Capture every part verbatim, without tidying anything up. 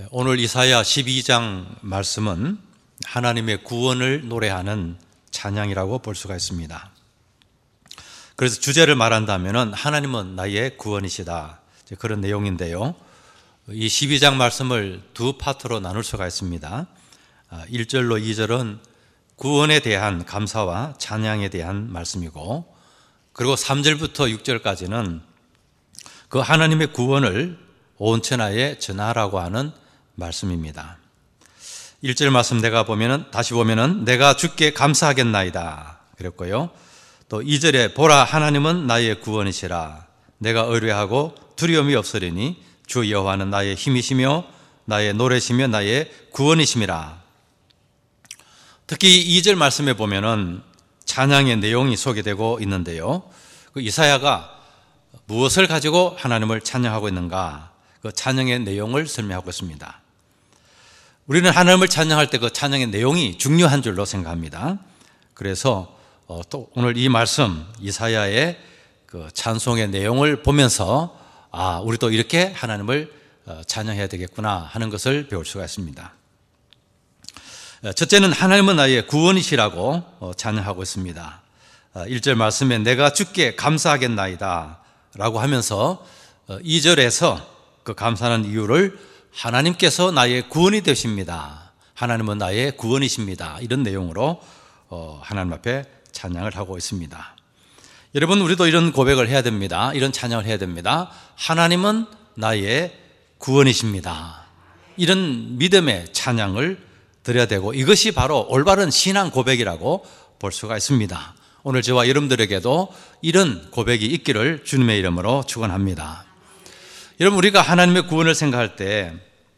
오늘 이사야 십이 장 말씀은 하나님의 구원을 노래하는 찬양이라고 볼 수가 있습니다. 그래서 주제를 말한다면 하나님은 나의 구원이시다, 그런 내용인데요. 이 십이 장 말씀을 두 파트로 나눌 수가 있습니다. 일 절로 이 절은 구원에 대한 감사와 찬양에 대한 말씀이고, 그리고 삼 절부터 육 절까지는 그 하나님의 구원을 온 천하에 전하라고 하는 말씀입니다. 일 절 말씀 내가 보면은, 다시 보면은 내가 주께 감사하겠나이다 그랬고요. 또 이 절에 보라 하나님은 나의 구원이시라, 내가 의뢰하고 두려움이 없으리니 주 여호와는 나의 힘이시며 나의 노래시며 나의 구원이심이라. 특히 이 절 말씀에 보면은 찬양의 내용이 소개되고 있는데요. 그 이사야가 무엇을 가지고 하나님을 찬양하고 있는가, 그 찬양의 내용을 설명하고 있습니다. 우리는 하나님을 찬양할 때 그 찬양의 내용이 중요한 줄로 생각합니다. 그래서 또 오늘 이 말씀 이사야의 그 찬송의 내용을 보면서 아, 우리도 이렇게 하나님을 찬양해야 되겠구나 하는 것을 배울 수가 있습니다. 첫째는 하나님은 나의 구원이시라고 찬양하고 있습니다. 일 절 말씀에 내가 주께 감사하겠나이다 라고 하면서 이 절에서 그 감사하는 이유를 하나님께서 나의 구원이 되십니다, 하나님은 나의 구원이십니다, 이런 내용으로 하나님 앞에 찬양을 하고 있습니다. 여러분, 우리도 이런 고백을 해야 됩니다. 이런 찬양을 해야 됩니다. 하나님은 나의 구원이십니다, 이런 믿음의 찬양을 드려야 되고, 이것이 바로 올바른 신앙 고백이라고 볼 수가 있습니다. 오늘 저와 여러분들에게도 이런 고백이 있기를 주님의 이름으로 축원합니다. 여러분, 우리가 하나님의 구원을 생각할 때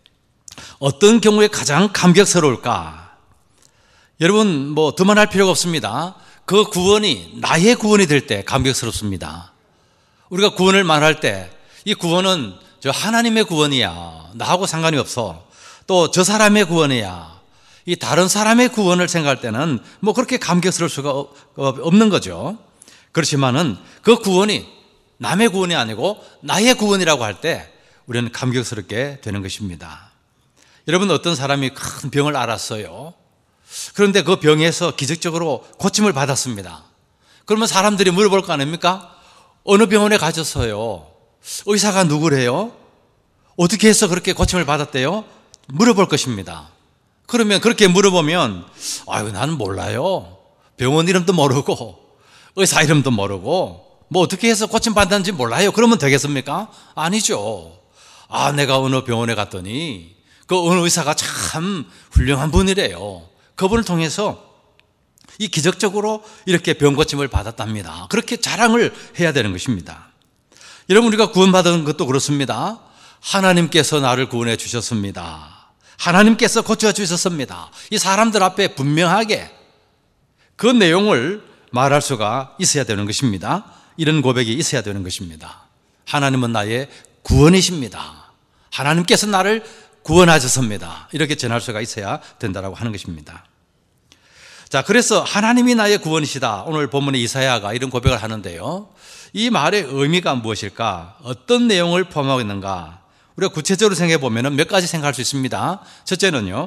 어떤 경우에 가장 감격스러울까? 여러분, 뭐 두말할 필요가 없습니다. 그 구원이 나의 구원이 될 때 감격스럽습니다. 우리가 구원을 말할 때 이 구원은 저 하나님의 구원이야, 나하고 상관이 없어, 또 저 사람의 구원이야, 이 다른 사람의 구원을 생각할 때는 뭐 그렇게 감격스러울 수가 없는 거죠. 그렇지만은 그 구원이 남의 구원이 아니고 나의 구원이라고 할 때 우리는 감격스럽게 되는 것입니다. 여러분, 어떤 사람이 큰 병을 앓았어요. 그런데 그 병에서 기적적으로 고침을 받았습니다. 그러면 사람들이 물어볼 거 아닙니까? 어느 병원에 가셨어요? 의사가 누구래요? 어떻게 해서 그렇게 고침을 받았대요? 물어볼 것입니다. 그러면 그렇게 물어보면 아유, 나는 몰라요, 병원 이름도 모르고 의사 이름도 모르고 뭐 어떻게 해서 고침받았는지 몰라요, 그러면 되겠습니까? 아니죠. 아, 내가 어느 병원에 갔더니 그 어느 의사가 참 훌륭한 분이래요, 그분을 통해서 이 기적적으로 이렇게 병고침을 받았답니다, 그렇게 자랑을 해야 되는 것입니다. 여러분, 우리가 구원받은 것도 그렇습니다. 하나님께서 나를 구원해 주셨습니다, 하나님께서 고쳐주셨습니다, 이 사람들 앞에 분명하게 그 내용을 말할 수가 있어야 되는 것입니다. 이런 고백이 있어야 되는 것입니다. 하나님은 나의 구원이십니다, 하나님께서 나를 구원하셨습니다, 이렇게 전할 수가 있어야 된다고 하는 것입니다. 자, 그래서 하나님이 나의 구원이시다, 오늘 본문의 이사야가 이런 고백을 하는데요. 이 말의 의미가 무엇일까? 어떤 내용을 포함하고 있는가? 우리가 구체적으로 생각해 보면 몇 가지 생각할 수 있습니다. 첫째는요,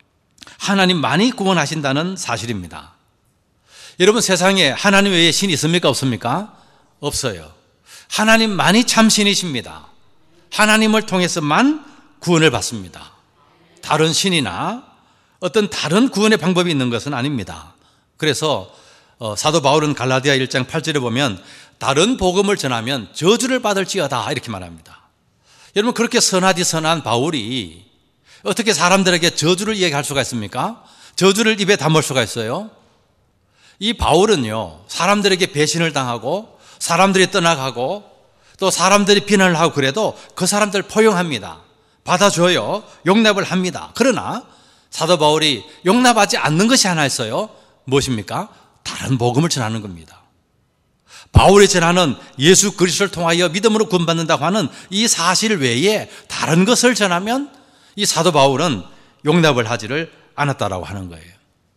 하나님만이 구원하신다는 사실입니다. 여러분, 세상에 하나님 외에 신이 있습니까? 없습니까? 없어요. 하나님만이 참 신이십니다. 하나님을 통해서만 구원을 받습니다. 다른 신이나 어떤 다른 구원의 방법이 있는 것은 아닙니다. 그래서 사도 바울은 갈라디아 일 장 팔 절에 보면 다른 복음을 전하면 저주를 받을지어다, 이렇게 말합니다. 여러분, 그렇게 선하디 선한 바울이 어떻게 사람들에게 저주를 얘기할 수가 있습니까? 저주를 입에 담을 수가 있어요? 이 바울은요, 사람들에게 배신을 당하고 사람들이 떠나가고 또 사람들이 비난을 하고 그래도 그 사람들 포용합니다. 받아줘요. 용납을 합니다. 그러나 사도 바울이 용납하지 않는 것이 하나 있어요. 무엇입니까? 다른 복음을 전하는 겁니다. 바울이 전하는 예수 그리스도를 통하여 믿음으로 구원받는다고 하는 이 사실 외에 다른 것을 전하면 이 사도 바울은 용납을 하지를 않았다라고 하는 거예요.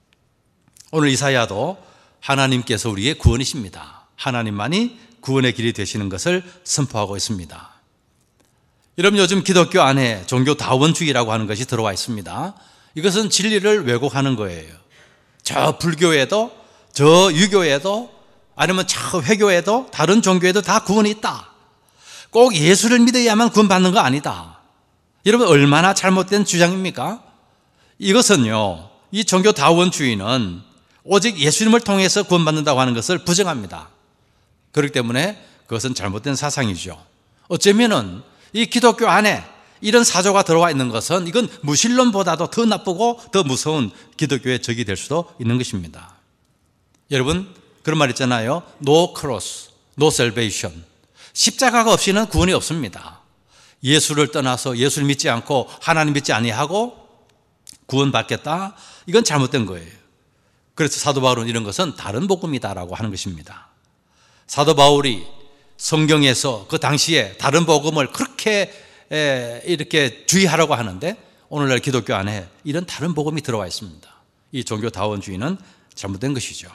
오늘 이사야도 하나님께서 우리의 구원이십니다, 하나님만이 구원의 길이 되시는 것을 선포하고 있습니다. 여러분, 요즘 기독교 안에 종교 다원주의라고 하는 것이 들어와 있습니다. 이것은 진리를 왜곡하는 거예요. 저 불교에도, 저 유교에도, 아니면 저 회교에도, 다른 종교에도 다 구원이 있다. 꼭 예수를 믿어야만 구원받는 거 아니다. 여러분, 얼마나 잘못된 주장입니까? 이것은요, 이 종교 다원주의는 오직 예수님을 통해서 구원받는다고 하는 것을 부정합니다. 그렇기 때문에 그것은 잘못된 사상이죠. 어쩌면은 이 기독교 안에 이런 사조가 들어와 있는 것은 이건 무신론보다도 더 나쁘고 더 무서운 기독교의 적이 될 수도 있는 것입니다. 여러분, 그런 말 있잖아요. No cross, no salvation. 십자가가 없이는 구원이 없습니다. 예수를 떠나서 예수를 믿지 않고 하나님 믿지 아니하고 구원받겠다? 이건 잘못된 거예요. 그래서 사도 바울은 이런 것은 다른 복음이다라고 하는 것입니다. 사도 바울이 성경에서 그 당시에 다른 복음을 그렇게 이렇게 주의하라고 하는데 오늘날 기독교 안에 이런 다른 복음이 들어와 있습니다. 이 종교 다원주의는 잘못된 것이죠.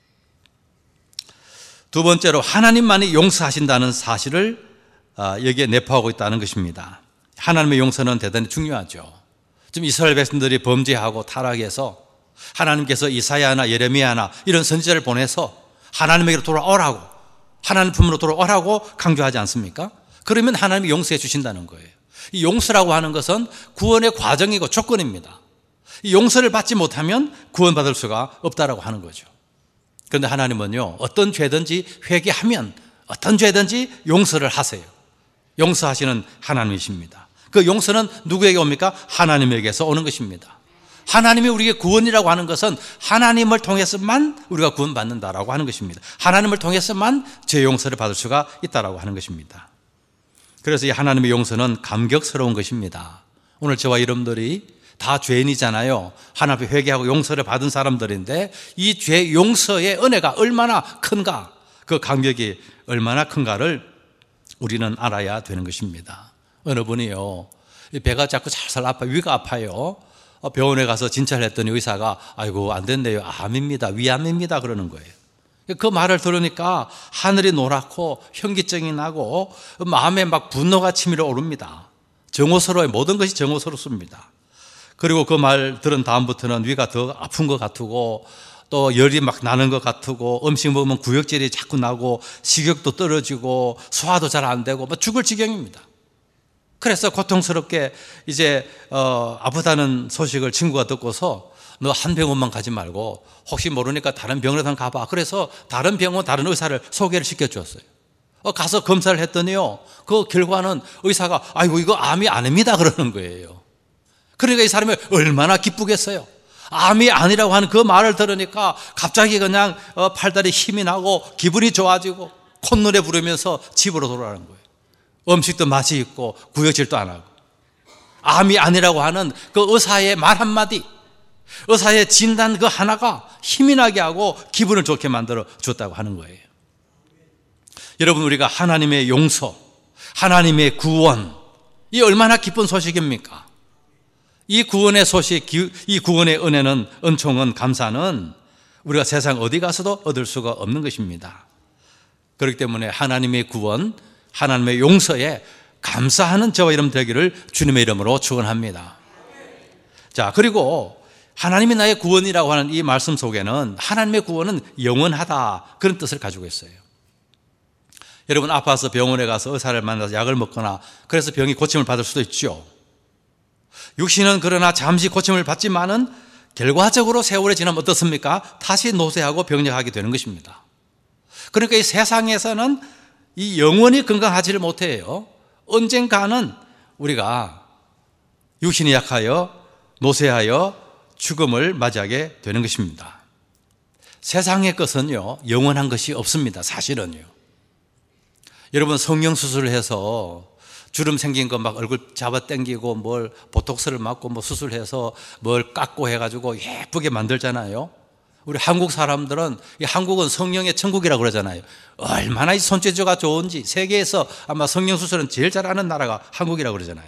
두 번째로 하나님만이 용서하신다는 사실을 여기에 내포하고 있다는 것입니다. 하나님의 용서는 대단히 중요하죠. 지금 이스라엘 백성들이 범죄하고 타락해서 하나님께서 이사야나 예레미야나 이런 선지자를 보내서 하나님에게로 돌아오라고, 하나님 품으로 돌아오라고 강조하지 않습니까? 그러면 하나님이 용서해 주신다는 거예요. 이 용서라고 하는 것은 구원의 과정이고 조건입니다. 이 용서를 받지 못하면 구원받을 수가 없다라고 하는 거죠. 그런데 하나님은요, 어떤 죄든지 회개하면 어떤 죄든지 용서를 하세요. 용서하시는 하나님이십니다. 그 용서는 누구에게 옵니까? 하나님에게서 오는 것입니다. 하나님이 우리에게 구원이라고 하는 것은 하나님을 통해서만 우리가 구원받는다라고 하는 것입니다. 하나님을 통해서만 죄 용서를 받을 수가 있다라고 하는 것입니다. 그래서 이 하나님의 용서는 감격스러운 것입니다. 오늘 저와 여러분들이 다 죄인이잖아요. 하나님 앞에 회개하고 용서를 받은 사람들인데 이 죄 용서의 은혜가 얼마나 큰가, 그 감격이 얼마나 큰가를 우리는 알아야 되는 것입니다. 어느 분이요, 배가 자꾸 살살 아파요. 위가 아파요. 병원에 가서 진찰을 했더니 의사가 아이고 안 된대요. 암입니다. 위암입니다. 그러는 거예요. 그 말을 들으니까 하늘이 노랗고 현기증이 나고 마음에 막 분노가 치밀어 오릅니다. 정오스러워요. 모든 것이 정오스럽습니다. 그리고 그 말 들은 다음부터는 위가 더 아픈 것 같고 또 열이 막 나는 것 같고 음식 먹으면 구역질이 자꾸 나고 식욕도 떨어지고 소화도 잘 안 되고 뭐 죽을 지경입니다. 그래서 고통스럽게 이제 어, 아프다는 소식을 친구가 듣고서 너 한 병원만 가지 말고 혹시 모르니까 다른 병원에 한번 가봐. 그래서 다른 병원 다른 의사를 소개를 시켜주었어요. 어, 가서 검사를 했더니요, 그 결과는 의사가 아이고 이거 암이 아닙니다 그러는 거예요. 그러니까 이 사람이 얼마나 기쁘겠어요. 암이 아니라고 하는 그 말을 들으니까 갑자기 그냥 어, 팔다리 힘이 나고 기분이 좋아지고 콧노래 부르면서 집으로 돌아가는 거예요. 음식도 맛이 있고 구역질도 안 하고. 암이 아니라고 하는 그 의사의 말 한마디, 의사의 진단 그 하나가 힘이 나게 하고 기분을 좋게 만들어 줬다고 하는 거예요. 여러분, 우리가 하나님의 용서, 하나님의 구원, 이 얼마나 기쁜 소식입니까? 이 구원의 소식, 이 구원의 은혜는, 은총은, 감사는 우리가 세상 어디 가서도 얻을 수가 없는 것입니다. 그렇기 때문에 하나님의 구원, 하나님의 용서에 감사하는 저와 여러분 되기를 주님의 이름으로 축원합니다. 자, 그리고 하나님이 나의 구원이라고 하는 이 말씀 속에는 하나님의 구원은 영원하다, 그런 뜻을 가지고 있어요. 여러분, 아파서 병원에 가서 의사를 만나서 약을 먹거나 그래서 병이 고침을 받을 수도 있죠. 육신은 그러나 잠시 고침을 받지만은 결과적으로 세월이 지나면 어떻습니까? 다시 노쇠하고 병력하게 되는 것입니다. 그러니까 이 세상에서는 이 영원히 건강하지를 못해요. 언젠가는 우리가 육신이 약하여 노쇠하여 죽음을 맞이하게 되는 것입니다. 세상의 것은요, 영원한 것이 없습니다. 사실은요. 여러분, 성형수술을 해서 주름 생긴 거 막 얼굴 잡아당기고 뭘 보톡스를 맞고 뭐 수술해서 뭘 깎고 해가지고 예쁘게 만들잖아요. 우리 한국 사람들은, 이 한국은 성령의 천국이라고 그러잖아요. 얼마나 이 손재주가 좋은지, 세계에서 아마 성형수술은 제일 잘하는 나라가 한국이라고 그러잖아요.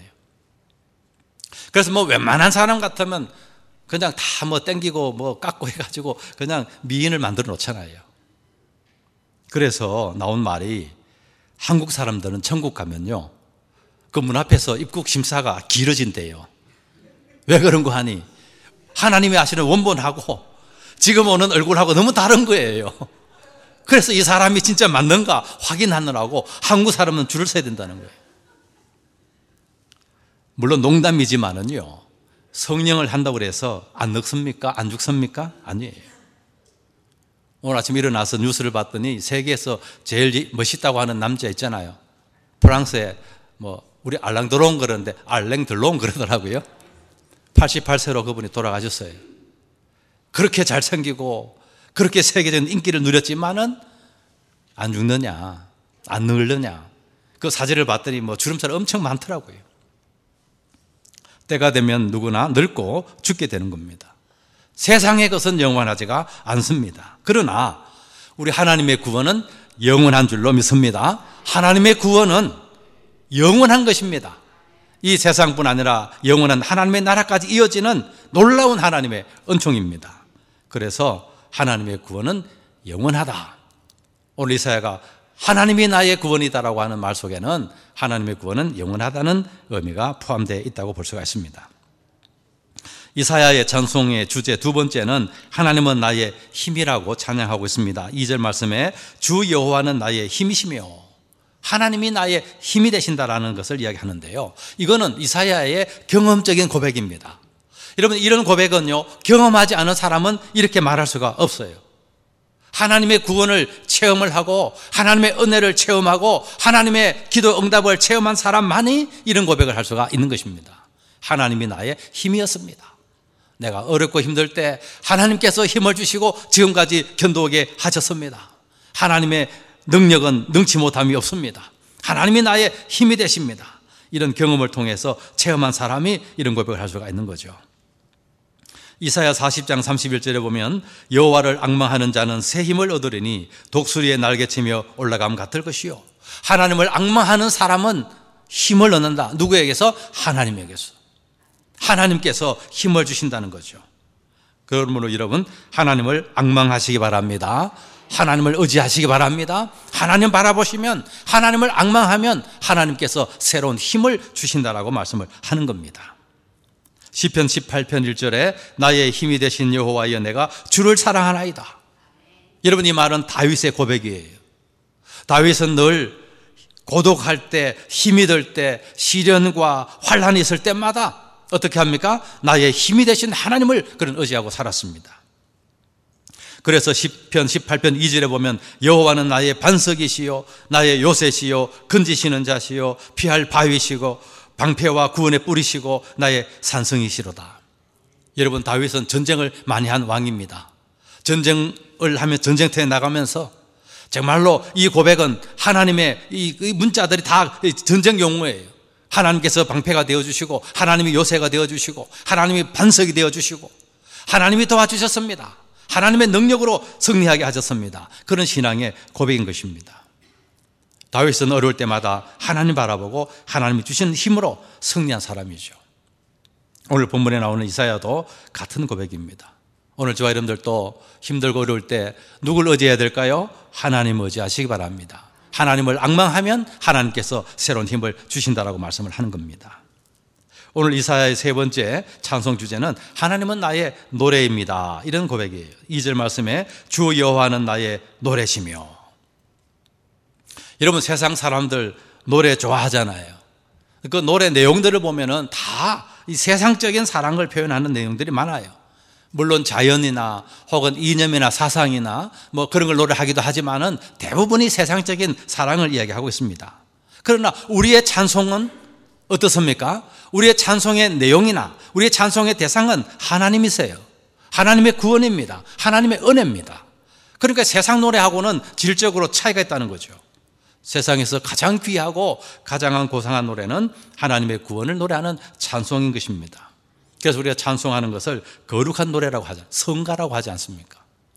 그래서 뭐 웬만한 사람 같으면 그냥 다 뭐 땡기고 뭐 깎고 해가지고 그냥 미인을 만들어 놓잖아요. 그래서 나온 말이, 한국 사람들은 천국 가면요, 그 문 앞에서 입국 심사가 길어진대요. 왜 그런 거 하니? 하나님이 아시는 원본하고 지금 오는 얼굴하고 너무 다른 거예요. 그래서 이 사람이 진짜 맞는가 확인하느라고 한국 사람은 줄을 서야 된다는 거예요. 물론 농담이지만은요, 성령을 한다고 해서 안 늙습니까? 안 죽습니까? 아니에요. 오늘 아침 일어나서 뉴스를 봤더니 세계에서 제일 멋있다고 하는 남자 있잖아요. 프랑스에 뭐 우리 알랑드롱 그러는데 알랭들롱 그러더라고요. 팔십팔 세로 그분이 돌아가셨어요. 그렇게 잘생기고 그렇게 세계적인 인기를 누렸지만은 안 죽느냐, 안 늙느냐. 그 사진을 봤더니 뭐 주름살 엄청 많더라고요. 때가 되면 누구나 늙고 죽게 되는 겁니다. 세상의 것은 영원하지가 않습니다. 그러나 우리 하나님의 구원은 영원한 줄로 믿습니다. 하나님의 구원은 영원한 것입니다. 이 세상뿐 아니라 영원한 하나님의 나라까지 이어지는 놀라운 하나님의 은총입니다. 그래서 하나님의 구원은 영원하다. 오늘 이사야가 하나님이 나의 구원이다라고 하는 말 속에는 하나님의 구원은 영원하다는 의미가 포함되어 있다고 볼 수가 있습니다. 이사야의 찬송의 주제 두 번째는 하나님은 나의 힘이라고 찬양하고 있습니다. 이 절 말씀에 주 여호와는 나의 힘이시며 하나님이 나의 힘이 되신다라는 것을 이야기하는데요. 이거는 이사야의 경험적인 고백입니다. 여러분, 이런 고백은요, 경험하지 않은 사람은 이렇게 말할 수가 없어요. 하나님의 구원을 체험을 하고 하나님의 은혜를 체험하고 하나님의 기도 응답을 체험한 사람만이 이런 고백을 할 수가 있는 것입니다. 하나님이 나의 힘이었습니다. 내가 어렵고 힘들 때 하나님께서 힘을 주시고 지금까지 견도하게 하셨습니다. 하나님의 능력은 능치 못함이 없습니다. 하나님이 나의 힘이 되십니다. 이런 경험을 통해서 체험한 사람이 이런 고백을 할 수가 있는 거죠. 이사야 사십 장 삼십일 절에 보면 여호와를 앙망하는 자는 새 힘을 얻으리니 독수리의 날개치며 올라감 같을 것이요. 하나님을 앙망하는 사람은 힘을 얻는다. 누구에게서? 하나님에게서. 하나님께서 힘을 주신다는 거죠. 그러므로 여러분, 하나님을 앙망하시기 바랍니다. 하나님을 의지하시기 바랍니다. 하나님 바라보시면, 하나님을 앙망하면 하나님께서 새로운 힘을 주신다라고 말씀을 하는 겁니다. 시편 십팔 편 일 절에 나의 힘이 되신 여호와여 내가 주를 사랑하나이다. 여러분, 이 말은 다윗의 고백이에요. 다윗은 늘 고독할 때, 힘이 들 때, 시련과 환란이 있을 때마다 어떻게 합니까? 나의 힘이 되신 하나님을 그런 의지하고 살았습니다. 그래서 시편 십팔 편 이 절에 보면 여호와는 나의 반석이시요 나의 요새시요 건지시는 자시요 피할 바위시고 방패와 구원의 뿌리시고 나의 산성이시로다. 여러분, 다윗은 전쟁을 많이 한 왕입니다. 전쟁을 하면 전쟁터에 나가면서 정말로 이 고백은 하나님의 이 문자들이 다 전쟁 용어예요. 하나님께서 방패가 되어주시고 하나님이 요새가 되어주시고 하나님이 반석이 되어주시고 하나님이 도와주셨습니다. 하나님의 능력으로 승리하게 하셨습니다. 그런 신앙의 고백인 것입니다. 다윗은 어려울 때마다 하나님 바라보고 하나님이 주신 힘으로 승리한 사람이죠. 오늘 본문에 나오는 이사야도 같은 고백입니다. 오늘 저와 여러분들도 힘들고 어려울 때 누굴 의지해야 될까요? 하나님을 의지하시기 바랍니다. 하나님을 앙망하면 하나님께서 새로운 힘을 주신다라고 말씀을 하는 겁니다. 오늘 이사야의 세 번째 찬송 주제는 하나님은 나의 노래입니다. 이런 고백이에요. 이 절 말씀에 주 여호와는 나의 노래시며. 여러분, 세상 사람들 노래 좋아하잖아요. 그 노래 내용들을 보면은 다 이 세상적인 사랑을 표현하는 내용들이 많아요. 물론 자연이나 혹은 이념이나 사상이나 뭐 그런 걸 노래하기도 하지만은 대부분이 세상적인 사랑을 이야기하고 있습니다. 그러나 우리의 찬송은 어떻습니까? 우리의 찬송의 내용이나 우리의 찬송의 대상은 하나님이세요. 하나님의 구원입니다. 하나님의 은혜입니다. 그러니까 세상 노래하고는 질적으로 차이가 있다는 거죠. 세상에서 가장 귀하고 가장 고상한 노래는 하나님의 구원을 노래하는 찬송인 것입니다. 그래서 우리가 찬송하는 것을 거룩한 노래라고 하지, 성가라고 하지 않습니까?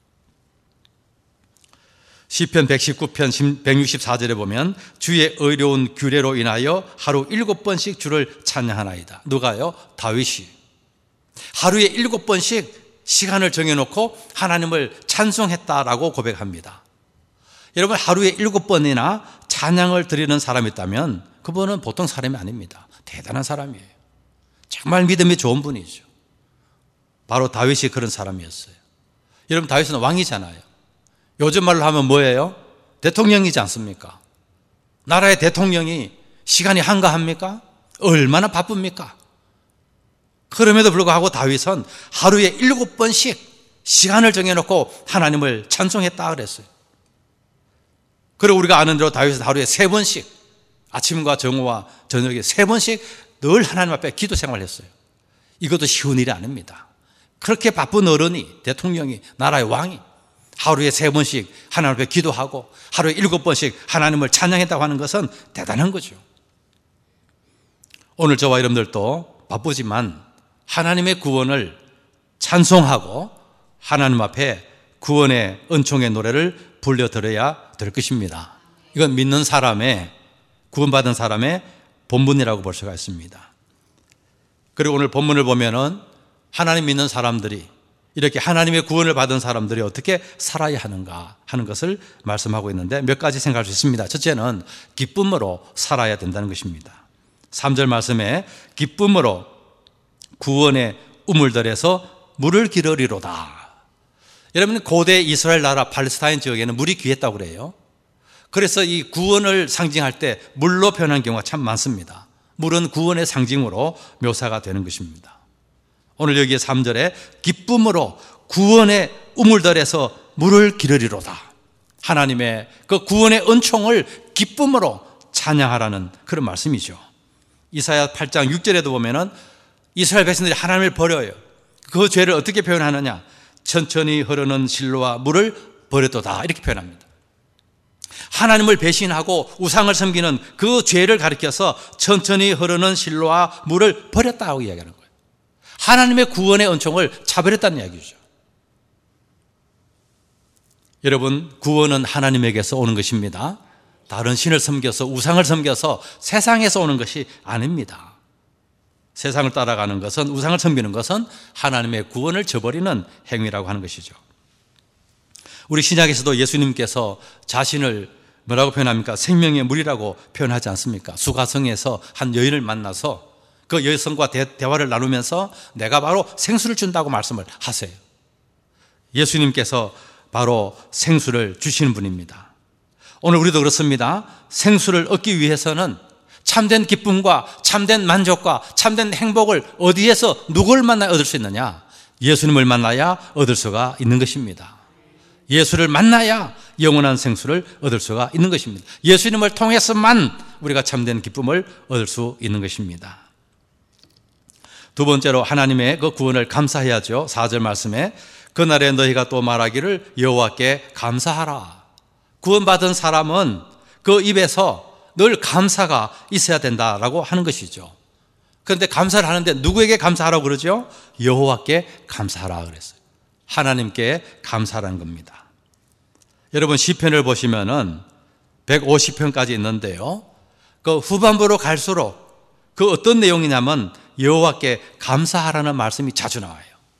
시편 백십구 편 백육십사 절에 보면 주의 의로운 규례로 인하여 하루 일곱 번씩 주를 찬양하나이다. 누가요? 다윗이. 하루에 일곱 번씩 시간을 정해놓고 하나님을 찬송했다라고 고백합니다. 여러분, 하루에 일곱 번이나 찬양을 드리는 사람이 있다면 그분은 보통 사람이 아닙니다. 대단한 사람이에요. 정말 믿음이 좋은 분이죠. 바로 다윗이 그런 사람이었어요. 여러분, 다윗은 왕이잖아요. 요즘 말로 하면 뭐예요? 대통령이지 않습니까? 나라의 대통령이 시간이 한가합니까? 얼마나 바쁩니까? 그럼에도 불구하고 다윗은 하루에 일곱 번씩 시간을 정해놓고 하나님을 찬송했다 그랬어요. 그리고 우리가 아는 대로 다윗은 하루에 세 번씩 아침과 정오와 저녁에 세 번씩 늘 하나님 앞에 기도 생활을 했어요. 이것도 쉬운 일이 아닙니다. 그렇게 바쁜 어른이, 대통령이, 나라의 왕이 하루에 세 번씩 하나님 앞에 기도하고 하루에 일곱 번씩 하나님을 찬양했다고 하는 것은 대단한 거죠. 오늘 저와 여러분들도 바쁘지만 하나님의 구원을 찬송하고 하나님 앞에 구원의 은총의 노래를 불려드려야 될 것입니다. 이건 믿는 사람의, 구원받은 사람의 본분이라고 볼 수가 있습니다. 그리고 오늘 본문을 보면은 하나님 믿는 사람들이, 이렇게 하나님의 구원을 받은 사람들이 어떻게 살아야 하는가 하는 것을 말씀하고 있는데 몇 가지 생각할 수 있습니다. 첫째는 기쁨으로 살아야 된다는 것입니다. 삼 절 말씀에 기쁨으로 구원의 우물들에서 물을 기르리로다. 여러분, 고대 이스라엘 나라 팔레스타인 지역에는 물이 귀했다고 그래요. 그래서 이 구원을 상징할 때 물로 표현한 경우가 참 많습니다. 물은 구원의 상징으로 묘사가 되는 것입니다. 오늘 여기에 삼 절에 기쁨으로 구원의 우물들에서 물을 기르리로다. 하나님의 그 구원의 은총을 기쁨으로 찬양하라는 그런 말씀이죠. 이사야 팔 장 육 절에도 보면은 이스라엘 백성들이 하나님을 버려요. 그 죄를 어떻게 표현하느냐? 천천히 흐르는 실로와 물을 버렸도다, 이렇게 표현합니다. 하나님을 배신하고 우상을 섬기는 그 죄를 가리켜서 천천히 흐르는 실로와 물을 버렸다고 이야기하는 거예요. 하나님의 구원의 은총을 차버렸다는 이야기죠. 여러분, 구원은 하나님에게서 오는 것입니다. 다른 신을 섬겨서, 우상을 섬겨서 세상에서 오는 것이 아닙니다. 세상을 따라가는 것은, 우상을 섬기는 것은 하나님의 구원을 저버리는 행위라고 하는 것이죠. 우리 신약에서도 예수님께서 자신을 뭐라고 표현합니까? 생명의 물이라고 표현하지 않습니까? 수가성에서 한 여인을 만나서 그 여성과 대, 대화를 나누면서 내가 바로 생수를 준다고 말씀을 하세요. 예수님께서 바로 생수를 주시는 분입니다. 오늘 우리도 그렇습니다. 생수를 얻기 위해서는 참된 기쁨과 참된 만족과 참된 행복을 어디에서 누구를 만나야 얻을 수 있느냐? 예수님을 만나야 얻을 수가 있는 것입니다. 예수를 만나야 영원한 생수를 얻을 수가 있는 것입니다. 예수님을 통해서만 우리가 참된 기쁨을 얻을 수 있는 것입니다. 두 번째로 하나님의 그 구원을 감사해야죠. 사 절 말씀에 그날에 너희가 또 말하기를 여호와께 감사하라. 구원받은 사람은 그 입에서 늘 감사가 있어야 된다라고 하는 것이죠. 그런데 감사를 하는데 누구에게 감사하라고 그러죠? 여호와께 감사하라 그랬어요. 하나님께 감사라는 겁니다. 여러분, 시편을 보시면은 백오십 편까지 있는데요. 그 후반부로 갈수록 그 어떤 내용이냐면 여호와께 감사하라는 말씀이 자주 나와요.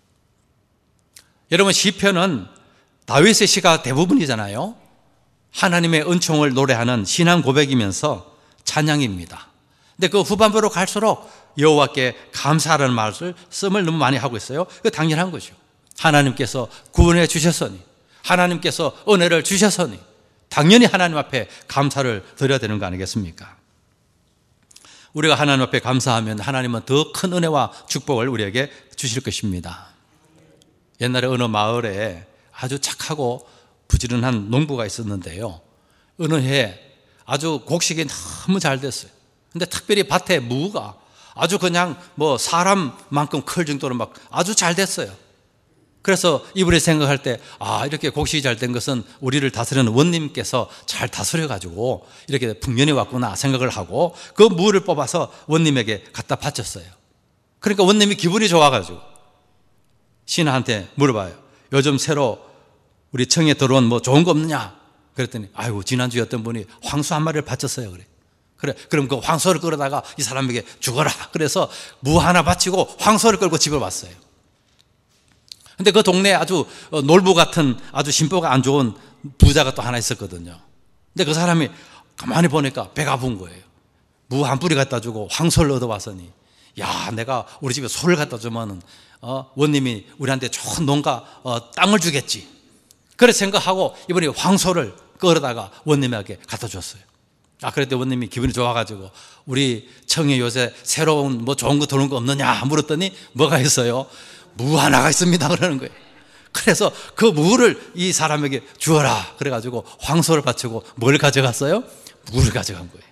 여러분, 시편은 다윗의 시가 대부분이잖아요. 하나님의 은총을 노래하는 신앙 고백이면서 찬양입니다. 근데 그 후반부로 갈수록 여호와께 감사하라는 말을 씀을 너무 많이 하고 있어요. 그 당연한 거죠. 하나님께서 구원해 주셨으니, 하나님께서 은혜를 주셨으니 당연히 하나님 앞에 감사를 드려야 되는 거 아니겠습니까? 우리가 하나님 앞에 감사하면 하나님은 더 큰 은혜와 축복을 우리에게 주실 것입니다. 옛날에 어느 마을에 아주 착하고 부지런한 농부가 있었는데요. 어느 해에 아주 곡식이 너무 잘 됐어요. 근데 특별히 밭에 무가 아주 그냥 뭐 사람만큼 클 정도로 막 아주 잘 됐어요. 그래서 이분이 생각할 때, 아, 이렇게 곡식이 잘 된 것은 우리를 다스리는 원님께서 잘 다스려가지고 이렇게 풍년이 왔구나 생각을 하고 그 무를 뽑아서 원님에게 갖다 바쳤어요. 그러니까 원님이 기분이 좋아가지고 신하한테 물어봐요. 요즘 새로 우리 청에 들어온 뭐 좋은 거 없느냐? 그랬더니, 아이고, 지난주에 어떤 분이 황소 한 마리를 바쳤어요. 그래. 그래. 그럼 그 황소를 끌어다가 이 사람에게 주거라. 그래서 무 하나 바치고 황소를 끌고 집에 왔어요. 근데 그 동네에 아주 놀부 같은 아주 심보가 안 좋은 부자가 또 하나 있었거든요. 근데 그 사람이 가만히 보니까 배가 부은 거예요. 무 한 뿌리 갖다 주고 황소를 얻어왔으니, 야, 내가 우리 집에 소를 갖다 주면은 어, 원님이 우리한테 좋은 농가 어, 땅을 주겠지. 그래 생각하고 이번에 황소를 끌어다가 원님에게 갖다 줬어요. 아, 그랬더니 원님이 기분이 좋아가지고 우리 청에 요새 새로운 뭐 좋은 거 들어온 거 없느냐 물었더니 뭐가 있어요? 무 하나가 있습니다 그러는 거예요. 그래서 그 무를 이 사람에게 주어라 그래가지고 황소를 바치고 뭘 가져갔어요? 무를 가져간 거예요.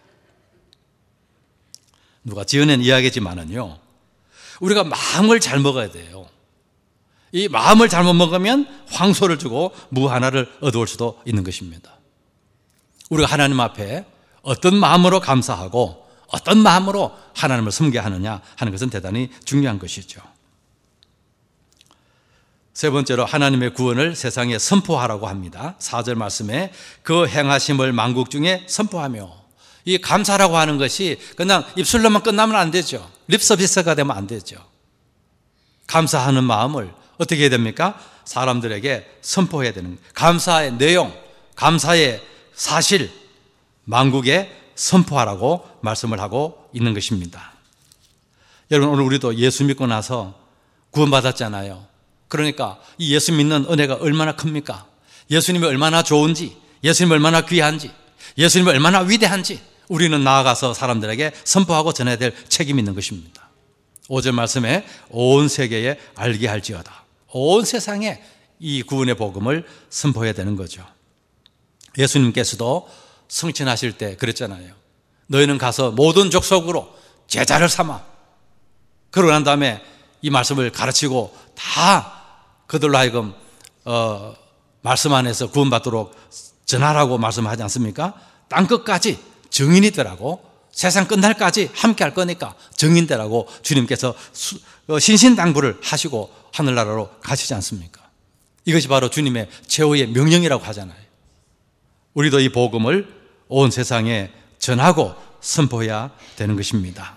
누가 지어낸 이야기지만은요, 우리가 마음을 잘 먹어야 돼요. 이 마음을 잘못 먹으면 황소를 주고 무 하나를 얻어올 수도 있는 것입니다. 우리가 하나님 앞에 어떤 마음으로 감사하고 어떤 마음으로 하나님을 섬겨야 하느냐 하는 것은 대단히 중요한 것이죠. 세 번째로 하나님의 구원을 세상에 선포하라고 합니다. 사 절 말씀에 그 행하심을 만국 중에 선포하며, 이 감사라고 하는 것이 그냥 입술로만 끝나면 안 되죠. 립서비스가 되면 안 되죠. 감사하는 마음을 어떻게 해야 됩니까? 사람들에게 선포해야 되는 거예요. 감사의 내용, 감사의 사실, 만국에 선포하라고 말씀을 하고 있는 것입니다. 여러분, 오늘 우리도 예수 믿고 나서 구원받았잖아요. 그러니까 이 예수 믿는 은혜가 얼마나 큽니까? 예수님이 얼마나 좋은지, 예수님이 얼마나 귀한지, 예수님이 얼마나 위대한지 우리는 나아가서 사람들에게 선포하고 전해야 될 책임이 있는 것입니다. 오 절 말씀에 온 세계에 알게 할지어다. 온 세상에 이 구원의 복음을 선포해야 되는 거죠. 예수님께서도 성천하실 때 그랬잖아요. 너희는 가서 모든 족속으로 제자를 삼아. 그러고 난 다음에 이 말씀을 가르치고 다 그들로 하여금 어, 말씀 안에서 구원받도록 전하라고 말씀하지 않습니까? 땅끝까지 증인이 되라고, 세상 끝날까지 함께 할 거니까 증인 되라고 주님께서 신신당부를 하시고 하늘나라로 가시지 않습니까? 이것이 바로 주님의 최후의 명령이라고 하잖아요. 우리도 이 복음을 온 세상에 전하고 선포해야 되는 것입니다.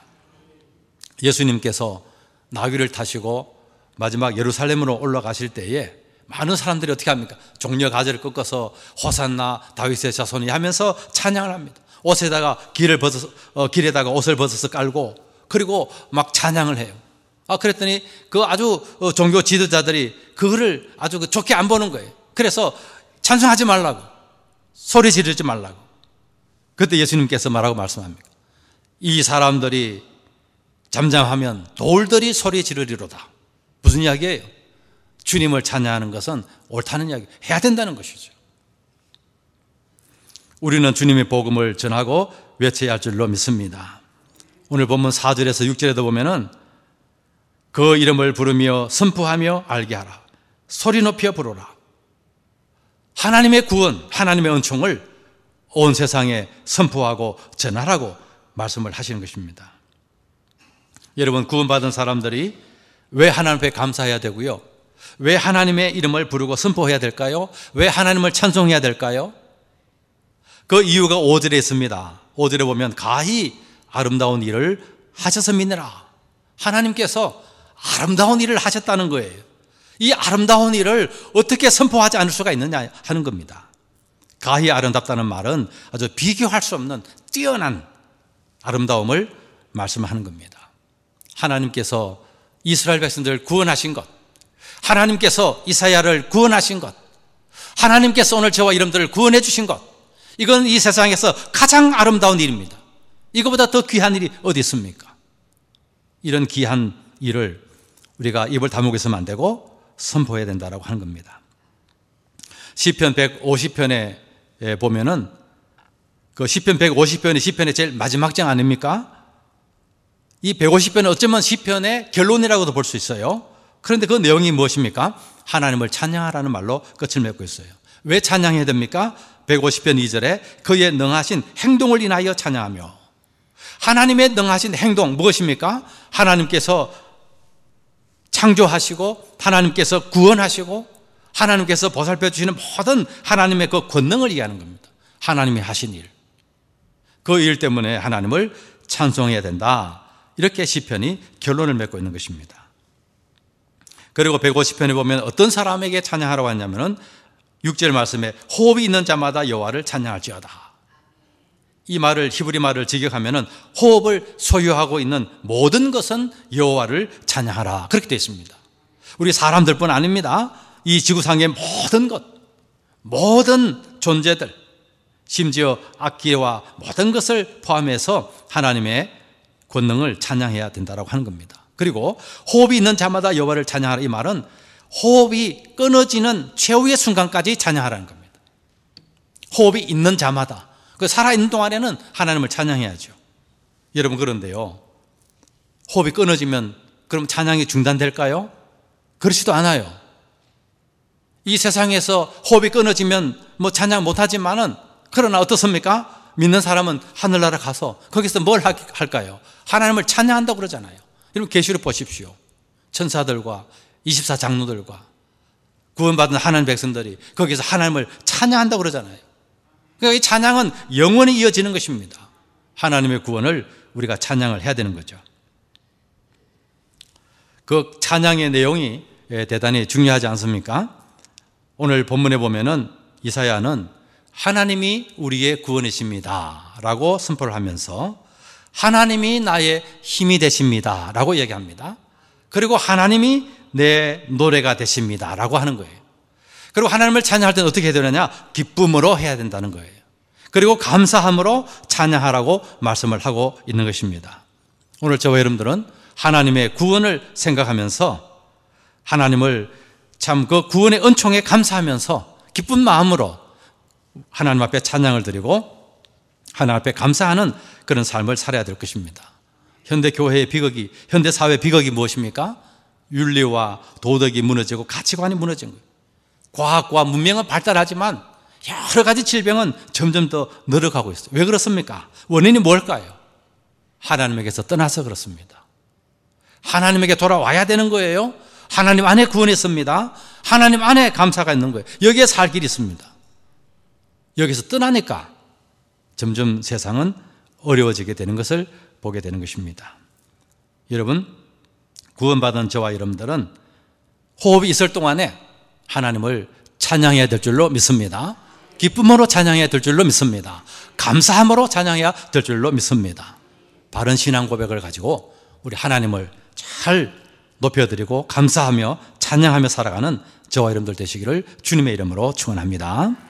예수님께서 나귀를 타시고 마지막 예루살렘으로 올라가실 때에 많은 사람들이 어떻게 합니까? 종려 가지를 꺾어서 호산나 다윗의 자손이 하면서 찬양을 합니다. 옷에다가 길을 벗어서, 어, 길에다가 옷을 벗어서 깔고 그리고 막 찬양을 해요. 아, 그랬더니 그 아주 어, 종교 지도자들이 그거를 아주 좋게 안 보는 거예요. 그래서 찬송하지 말라고, 소리 지르지 말라고. 그때 예수님께서 뭐라고 말씀합니까? 이 사람들이 잠잠하면 돌들이 소리 지르리로다. 무슨 이야기예요? 주님을 찬양하는 것은 옳다는 이야기, 해야 된다는 것이죠. 우리는 주님의 복음을 전하고 외쳐야 할 줄로 믿습니다. 오늘 본문 사 절에서 육 절에도 보면은 그 이름을 부르며 선포하며 알게 하라. 소리 높여 부르라. 하나님의 구원, 하나님의 은총을 온 세상에 선포하고 전하라고 말씀을 하시는 것입니다. 여러분, 구원받은 사람들이 왜 하나님 앞에 감사해야 되고요? 왜 하나님의 이름을 부르고 선포해야 될까요? 왜 하나님을 찬송해야 될까요? 그 이유가 오 절에 있습니다. 오 절에 보면 가히 아름다운 일을 하셔서 믿느라. 하나님께서 아름다운 일을 하셨다는 거예요. 이 아름다운 일을 어떻게 선포하지 않을 수가 있느냐 하는 겁니다. 가히 아름답다는 말은 아주 비교할 수 없는 뛰어난 아름다움을 말씀하는 겁니다. 하나님께서 이스라엘 백성들을 구원하신 것, 하나님께서 이사야를 구원하신 것, 하나님께서 오늘 저와 여러분들을 구원해 주신 것, 이건 이 세상에서 가장 아름다운 일입니다. 이거보다 더 귀한 일이 어디 있습니까? 이런 귀한 일을 우리가 입을 다물고 있으면 안 되고 선포해야 된다고 하는 겁니다. 시편 백오십 편에 보면은 그 시편 백오십 편이 시편의 제일 마지막 장 아닙니까? 이 백오십 편은 어쩌면 시편의 결론이라고도 볼 수 있어요. 그런데 그 내용이 무엇입니까? 하나님을 찬양하라는 말로 끝을 맺고 있어요. 왜 찬양해야 됩니까? 백오십 편 이 절에 그의 능하신 행동을 인하여 찬양하며. 하나님의 능하신 행동 무엇입니까? 하나님께서 창조하시고 하나님께서 구원하시고 하나님께서 보살펴 주시는 모든 하나님의 그 권능을 이해하는 겁니다. 하나님이 하신 일, 그 일 때문에 하나님을 찬송해야 된다. 이렇게 시편이 결론을 맺고 있는 것입니다. 그리고 백오십 편에 보면 어떤 사람에게 찬양하라고 하냐면은 육 절 말씀에 호흡이 있는 자마다 여호와를 찬양할지어다. 이 말을 히브리 말을 직역하면은 호흡을 소유하고 있는 모든 것은 여호와를 찬양하라 그렇게 되어 있습니다. 우리 사람들뿐 아닙니다. 이 지구상의 모든 것, 모든 존재들, 심지어 악기와 모든 것을 포함해서 하나님의 권능을 찬양해야 된다고 하는 겁니다. 그리고 호흡이 있는 자마다 여호와를 찬양하라 이 말은 호흡이 끊어지는 최후의 순간까지 찬양하라는 겁니다. 호흡이 있는 자마다, 그 살아있는 동안에는 하나님을 찬양해야죠. 여러분, 그런데요, 호흡이 끊어지면 그럼 찬양이 중단될까요? 그렇지도 않아요. 이 세상에서 호흡이 끊어지면 뭐 찬양 못하지만은, 그러나 어떻습니까? 믿는 사람은 하늘나라 가서 거기서 뭘 할까요? 하나님을 찬양한다고 그러잖아요. 여러분, 계시록 보십시오. 천사들과 이십사 장로들과 구원받은 하나님 백성들이 거기서 하나님을 찬양한다고 그러잖아요. 그러니까 이 찬양은 영원히 이어지는 것입니다. 하나님의 구원을 우리가 찬양을 해야 되는 거죠. 그 찬양의 내용이 대단히 중요하지 않습니까? 오늘 본문에 보면은 이사야는 하나님이 우리의 구원이십니다 라고 선포를 하면서 하나님이 나의 힘이 되십니다 라고 얘기합니다. 그리고 하나님이 내 노래가 되십니다 라고 하는 거예요. 그리고 하나님을 찬양할 때는 어떻게 해야 되느냐? 기쁨으로 해야 된다는 거예요. 그리고 감사함으로 찬양하라고 말씀을 하고 있는 것입니다. 오늘 저와 여러분들은 하나님의 구원을 생각하면서 하나님을 참 그 구원의 은총에 감사하면서 기쁜 마음으로 하나님 앞에 찬양을 드리고 하나님 앞에 감사하는 그런 삶을 살아야 될 것입니다. 현대 교회의 비극이, 현대 사회의 비극이 무엇입니까? 윤리와 도덕이 무너지고 가치관이 무너진 거예요. 과학과 문명은 발달하지만 여러 가지 질병은 점점 더 늘어가고 있어요. 왜 그렇습니까? 원인이 뭘까요? 하나님에게서 떠나서 그렇습니다. 하나님에게 돌아와야 되는 거예요. 하나님 안에 구원이 있습니다. 하나님 안에 감사가 있는 거예요. 여기에 살 길이 있습니다. 여기서 떠나니까 점점 세상은 어려워지게 되는 것을 보게 되는 것입니다. 여러분, 구원받은 저와 여러분들은 호흡이 있을 동안에 하나님을 찬양해야 될 줄로 믿습니다. 기쁨으로 찬양해야 될 줄로 믿습니다. 감사함으로 찬양해야 될 줄로 믿습니다. 바른 신앙 고백을 가지고 우리 하나님을 잘 높여드리고 감사하며 찬양하며 살아가는 저와 여러분들 되시기를 주님의 이름으로 축원합니다.